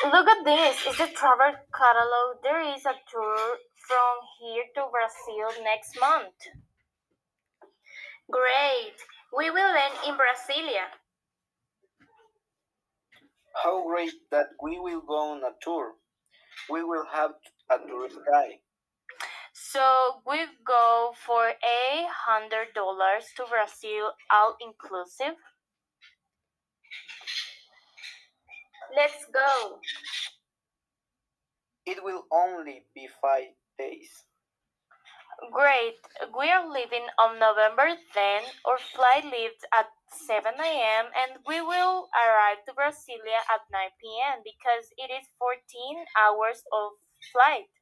Look at this. It's the travel catalog. There is a tour from here to Brazil next month. Great. We will end in Brasilia. How great that we will go on a tour. We will have a tourist guide. So we go for $800 to Brazil, all inclusive. Let's go. It will only be 5 days. Great. We are leaving on November 10th. Our flight leaves at 7 a.m. and we will arrive to Brasilia at 9 p.m. because it is 14 hours of flight.